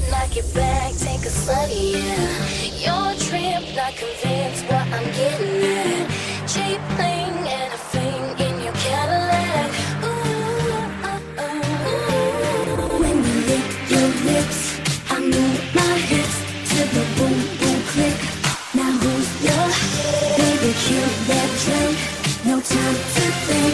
knock it back, take a study, yeah. Your trip, not convinced what I'm getting at. Cheap thing and a thing in your Cadillac. Ooh, when you lick your lips, I move my hips to the boom boom click. Now who's your baby? Kill that drink. No time to think.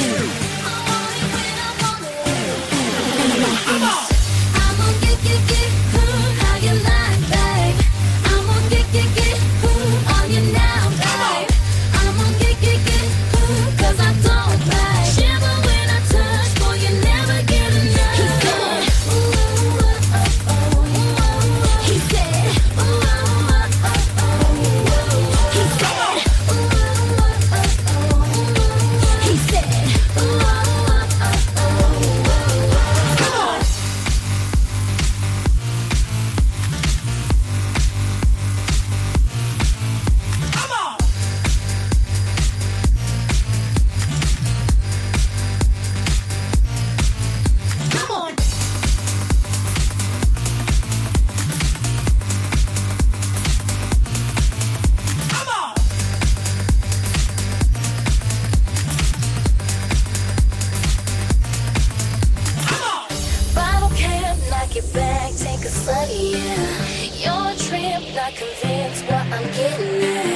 Get back, take a study, yeah. Your trip, not convinced what I'm getting at.